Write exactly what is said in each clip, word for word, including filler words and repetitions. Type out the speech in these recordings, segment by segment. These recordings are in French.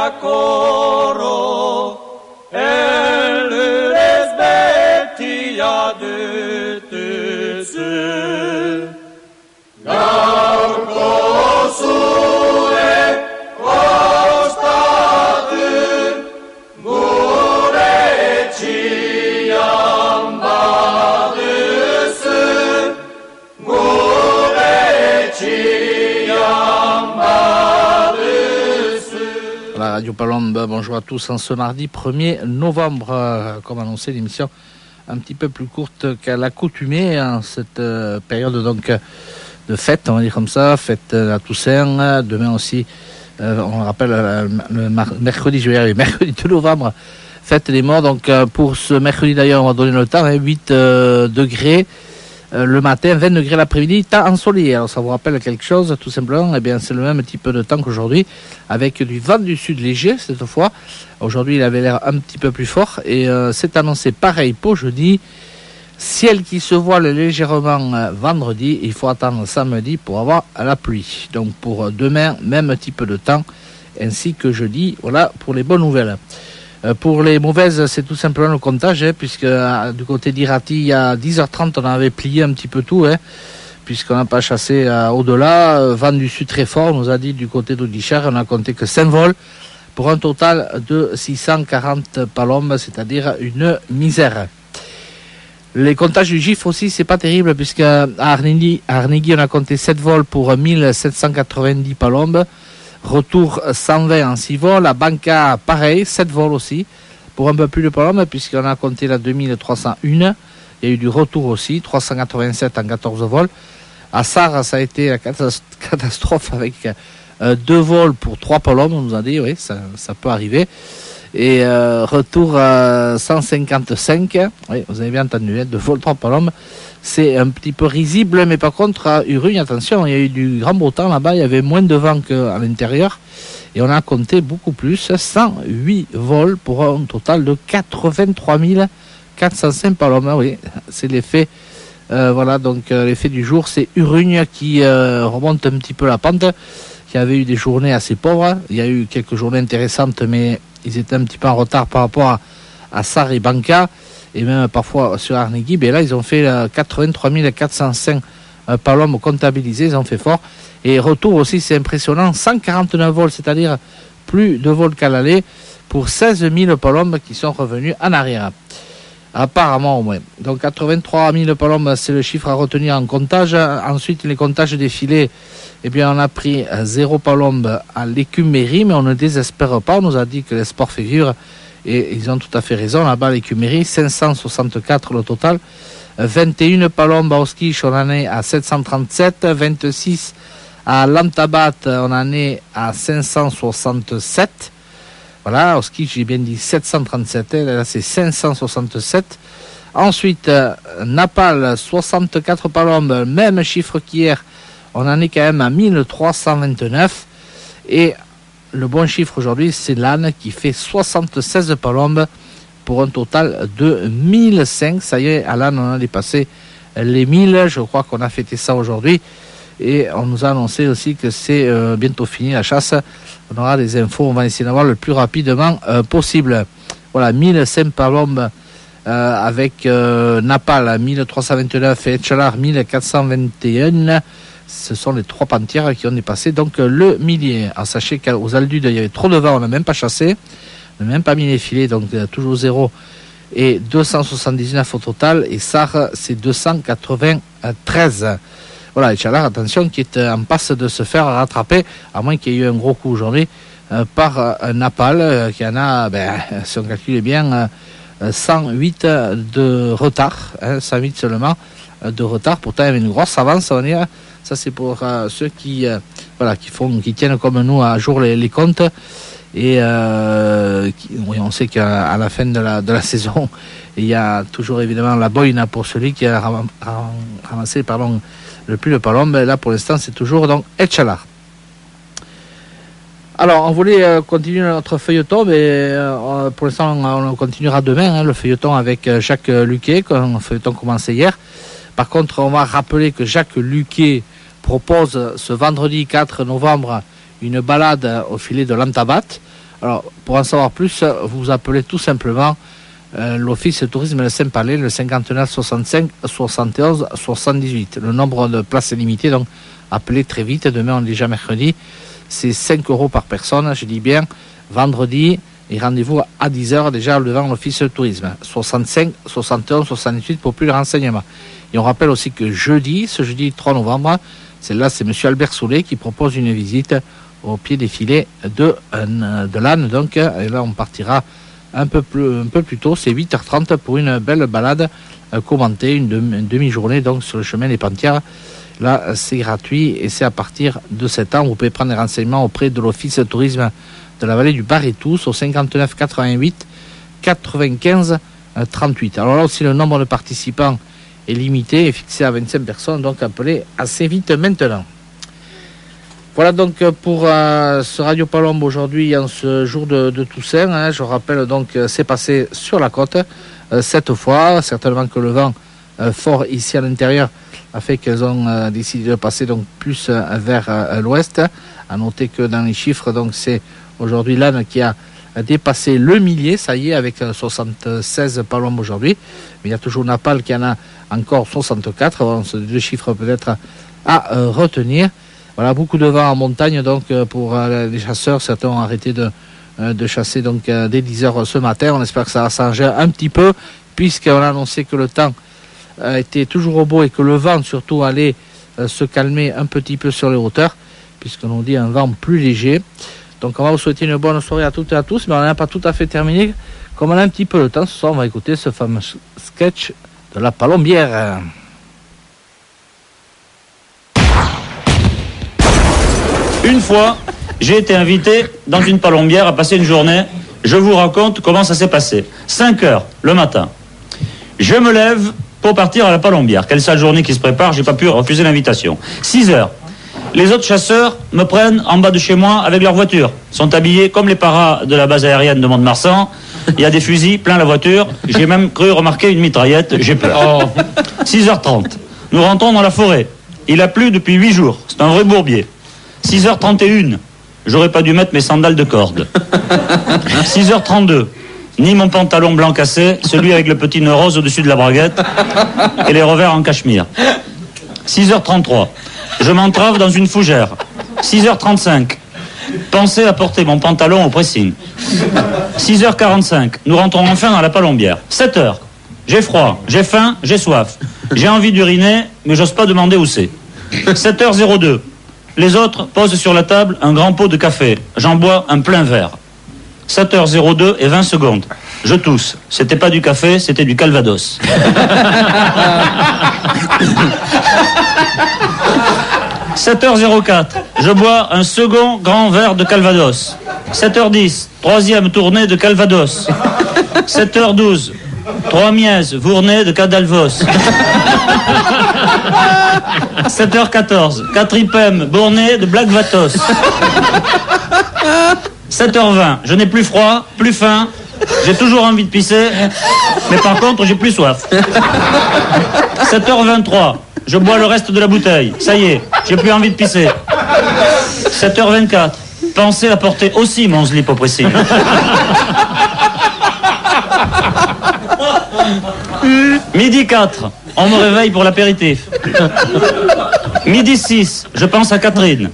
Radio Palombe, bonjour à tous en ce mardi premier novembre, euh, comme annoncé, l'émission un petit peu plus courte qu'à l'accoutumée en cette euh, période donc de fête, on va dire comme ça, fête euh, la Toussaint, demain aussi, euh, on le rappelle, euh, le mar- mercredi, je vais y arriver, mercredi deux novembre, fête des morts, donc euh, pour ce mercredi d'ailleurs, on va donner le temps, hein, huit euh, degrés, Euh, le matin, vingt degrés l'après-midi, temps ensoleillé. Alors ça vous rappelle quelque chose, tout simplement, eh bien c'est le même type de temps qu'aujourd'hui, avec du vent du sud léger cette fois. Aujourd'hui il avait l'air un petit peu plus fort et euh, c'est annoncé pareil pour jeudi. Ciel qui se voile légèrement euh, vendredi, il faut attendre samedi pour avoir la pluie. Donc pour demain, même type de temps, ainsi que jeudi, voilà pour les bonnes nouvelles. Euh, pour les mauvaises, c'est tout simplement le comptage, hein, puisque euh, du côté d'Irati, à dix heures trente, on avait plié un petit peu tout, hein, puisqu'on n'a pas chassé euh, au-delà. Euh, vent du sud très fort, on nous a dit du côté d'Audichère, on n'a compté que cinq vols, pour un total de six cent quarante palombes, c'est-à-dire une misère. Les comptages du GIF aussi, c'est pas terrible, puisqu'à Arnegui, à Arnegui, on a compté sept vols pour mille sept cent quatre-vingt-dix palombes. Retour cent vingt en six vols. À Banca, pareil, sept vols aussi, pour un peu plus de palombes, puisqu'on a compté la deux mille trois cent un. Il y a eu du retour aussi, trois cent quatre-vingt-sept en quatorze vols. À Sarre, ça a été la catastrophe avec euh, deux vols pour trois palombes, on nous a dit, oui, ça, ça peut arriver. Et euh, retour à cent cinquante-cinq, oui, vous avez bien entendu, hein, deux vols, trois palombes. C'est un petit peu risible, mais par contre, à Urugne, attention, il y a eu du grand beau temps là-bas, il y avait moins de vent qu'à l'intérieur, et on a compté beaucoup plus, cent huit vols pour un total de quatre-vingt-trois mille quatre cent cinq palombes. Oui, c'est l'effet, euh, voilà, donc euh, l'effet du jour, c'est Urugne qui euh, remonte un petit peu la pente, qui avait eu des journées assez pauvres, il y a eu quelques journées intéressantes, mais ils étaient un petit peu en retard par rapport à, à Sarre et Banca, et même parfois sur Arnegui, ben là ils ont fait euh, quatre-vingt-trois mille quatre cent cinq euh, palombes comptabilisées, ils ont fait fort. Et retour aussi, c'est impressionnant, cent quarante-neuf vols, c'est-à-dire plus de vols qu'à l'aller, pour seize mille palombes qui sont revenus en arrière. Apparemment au moins. Donc quatre-vingt-trois mille palombes, c'est le chiffre à retenir en comptage. Ensuite, les comptages des filets, eh bien on a pris zéro palombe à l'écumérie, mais on ne désespère pas, on nous a dit que l'espoir figure. Et ils ont tout à fait raison, là-bas l'écumérie, cinq cent soixante-quatre le total, vingt et un palombes au ski, on en est à sept cent trente-sept, vingt-six à l'Antabat, on en est à cinq cent soixante-sept, voilà, au ski j'ai bien dit sept cent trente-sept, là c'est cinq cent soixante-sept, ensuite Napal, soixante-quatre palombes, même chiffre qu'hier, on en est quand même à mille trois cent vingt-neuf, et le bon chiffre aujourd'hui, c'est l'âne qui fait soixante-seize palombes pour un total de mille cinq. Ça y est, à l'âne, on a dépassé les mille. Je crois qu'on a fêté ça aujourd'hui. Et on nous a annoncé aussi que c'est euh, bientôt fini la chasse. On aura des infos, on va essayer d'avoir le plus rapidement euh, possible. Voilà, mille cinq palombes euh, avec euh, Napal, mille trois cent vingt-neuf et Etchalar, mille quatre cent vingt et un. Ce sont les trois panthères qui ont dépassé donc le millier. Alors sachez qu'aux Aldudes, il y avait trop de vent, on n'a même pas chassé, on n'a même pas mis les filets, donc toujours zéro et deux cent soixante-dix-neuf au total. Et Sarre, c'est deux cent quatre-vingt-treize. Voilà, et Chalar, attention, qui est en passe de se faire rattraper, à moins qu'il y ait eu un gros coup aujourd'hui, euh, par un Napal, euh, qui en a, ben, si on calcule bien, euh, cent huit de retard, hein, cent huit seulement euh, de retard. Pourtant, il y avait une grosse avance, on va dire. Ça, c'est pour euh, ceux qui, euh, voilà, qui, font, qui tiennent comme nous à jour les, les comptes. Et euh, qui, oui, on sait qu'à la fin de la, de la saison, il y a toujours évidemment la boine pour celui qui a ram, ram, ramassé pardon, le plus de palombes. Là, pour l'instant, c'est toujours donc Etchalar. Alors, on voulait euh, continuer notre feuilleton, mais euh, pour l'instant, on, on continuera demain, hein, le feuilleton avec euh, Jacques Luquet, un feuilleton commencé hier. Par contre, on va rappeler que Jacques Luquet propose ce vendredi quatre novembre une balade au filet de l'Antabat. Alors, pour en savoir plus, vous appelez tout simplement euh, l'Office de tourisme de Saint-Palais, le cinquante-neuf soixante-cinq soixante et onze soixante-dix-huit. Le nombre de places est limité, donc appelez très vite. Demain, on est déjà mercredi. C'est cinq euros par personne, je dis bien, vendredi. Et rendez-vous à dix heures déjà devant l'Office de tourisme. soixante-cinq soixante et onze soixante-dix-huit pour plus de renseignements. Et on rappelle aussi que jeudi, ce jeudi trois novembre, c'est là, c'est M. Albert Soulet qui propose une visite au pied des filets de, de l'âne. Donc, et là, on partira un peu plus, un peu plus tôt, c'est huit heures trente pour une belle balade euh, commentée, une, demi, une demi-journée donc sur le chemin des Pantières. Là, c'est gratuit et c'est à partir de sept ans. Vous pouvez prendre des renseignements auprès de l'Office de tourisme de la vallée du Bar-et-Tous au cinquante-neuf quatre-vingt-huit quatre-vingt-quinze trente-huit. Alors là aussi, le nombre de participants est limité et fixé à vingt-cinq personnes, donc appelez assez vite maintenant. Voilà donc pour euh, ce Radio Palombe aujourd'hui en ce jour de, de Toussaint. Hein, je rappelle donc euh, c'est passé sur la côte euh, cette fois. Certainement que le vent euh, fort ici à l'intérieur a fait qu'elles ont euh, décidé de passer donc plus euh, vers euh, l'ouest. À noter que dans les chiffres, donc c'est aujourd'hui l'âne qui a dépassé le millier, ça y est, avec soixante-seize palombes aujourd'hui. Mais il y a toujours Napal qui en a encore soixante-quatre. Bon, c'est deux chiffres peut-être à euh, retenir. Voilà, beaucoup de vent en montagne, donc pour euh, les chasseurs, certains ont arrêté de, euh, de chasser donc euh, dès dix heures ce matin. On espère que ça va changer un petit peu, puisqu'on a annoncé que le temps euh, était toujours au beau et que le vent surtout allait euh, se calmer un petit peu sur les hauteurs, puisqu'on nous dit un vent plus léger. Donc on va vous souhaiter une bonne soirée à toutes et à tous, mais on n'a pas tout à fait terminé. Comme on a un petit peu le temps, ce soir on va écouter ce fameux sketch de la palombière. Une fois, j'ai été invité dans une palombière à passer une journée. Je vous raconte comment ça s'est passé. cinq heures le matin. Je me lève pour partir à la palombière. Quelle sale journée qui se prépare, j'ai pas pu refuser l'invitation. six heures. Les autres chasseurs me prennent en bas de chez moi avec leur voiture. Ils sont habillés comme les paras de la base aérienne de Mont-de-Marsan. Il y a des fusils plein la voiture. J'ai même cru remarquer une mitraillette. J'ai peur. Oh. six heures trente. Nous rentrons dans la forêt. Il a plu depuis huit jours. C'est un vrai bourbier. six heures trente et une. J'aurais pas dû mettre mes sandales de corde. six heures trente-deux. Ni mon pantalon blanc cassé, celui avec le petit nœud rose au-dessus de la braguette et les revers en cachemire. six heures trente-trois. Je m'entrave dans une fougère. six heures trente-cinq. Pensez à porter mon pantalon au pressing. six heures quarante-cinq. Nous rentrons enfin dans la palombière. sept heures. J'ai froid, j'ai faim, j'ai soif. J'ai envie d'uriner, mais j'ose pas demander où c'est. sept heures zéro deux. Les autres posent sur la table un grand pot de café. J'en bois un plein verre. sept heures zéro deux et vingt secondes. Je tousse. C'était pas du café, c'était du Calvados. sept heures zéro quatre. Je bois un second grand verre de Calvados. sept heures dix. Troisième tournée de Calvados. sept heures douze. Trois mièzes vournées de Cadalvos. sept heures quatorze. Quatre I P E M bournées de Black Vatos. sept heures vingt. Je n'ai plus froid, plus faim. J'ai toujours envie de pisser. Mais par contre, j'ai plus soif. sept heures vingt-trois. Je bois le reste de la bouteille. Ça y est, j'ai plus envie de pisser. sept heures vingt-quatre. Pensez à porter aussi mon slip au pressing. Midi quatre. On me réveille pour l'apéritif. Midi six. Je pense à Catherine.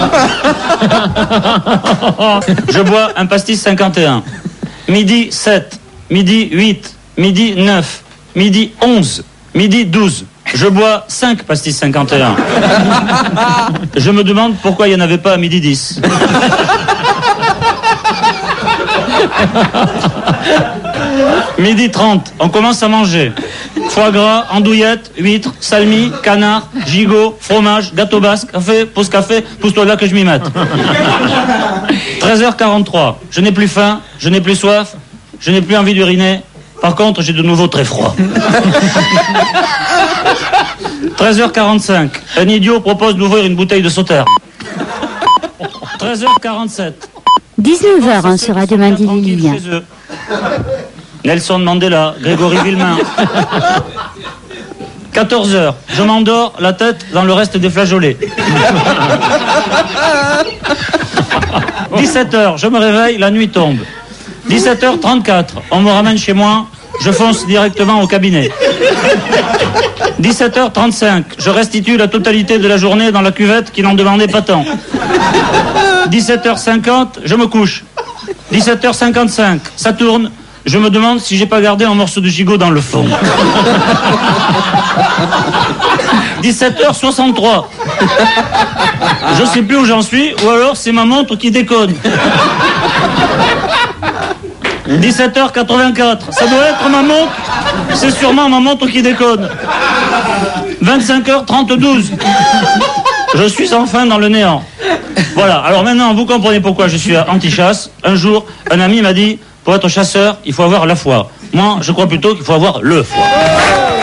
Je bois un pastis cinquante et un. Midi sept. Midi huit. Midi neuf. Midi onze. Midi douze. Je bois cinq pastis cinquante et un. Je me demande pourquoi il n'y en avait pas à midi dix. Midi trente, on commence à manger. Foie gras, andouillette, huîtres, salmi, canard, gigot, fromage, gâteau basque, café, pause café, pousse-toi là que je m'y mette. treize heures quarante-trois, je n'ai plus faim, je n'ai plus soif, je n'ai plus envie d'uriner. Par contre, j'ai de nouveau très froid. treize heures quarante-cinq, un idiot propose d'ouvrir une bouteille de Sauternes. treize heures quarante-sept. dix-neuf heures hein, sur Radio Mandeville. Nelson Mandela, Grégory Villemain. quatorze heures, je m'endors, la tête dans le reste des flageolets. dix-sept heures, je me réveille, la nuit tombe. dix-sept heures trente-quatre, on me ramène chez moi, je fonce directement au cabinet. dix-sept heures trente-cinq, je restitue la totalité de la journée dans la cuvette qui n'en demandait pas tant. dix-sept heures cinquante, je me couche. dix-sept heures cinquante-cinq, ça tourne. Je me demande si j'ai pas gardé un morceau de gigot dans le fond. dix-sept heures soixante-trois. Je sais plus où j'en suis, ou alors c'est ma montre qui déconne. dix-sept heures quatre-vingt-quatre. Ça doit être ma montre. C'est sûrement ma montre qui déconne. vingt-cinq heures trente-douze. Je suis enfin dans le néant. Voilà, alors maintenant vous comprenez pourquoi je suis anti-chasse. Un jour, un ami m'a dit, pour être chasseur, il faut avoir la foi. Moi, je crois plutôt qu'il faut avoir le foie.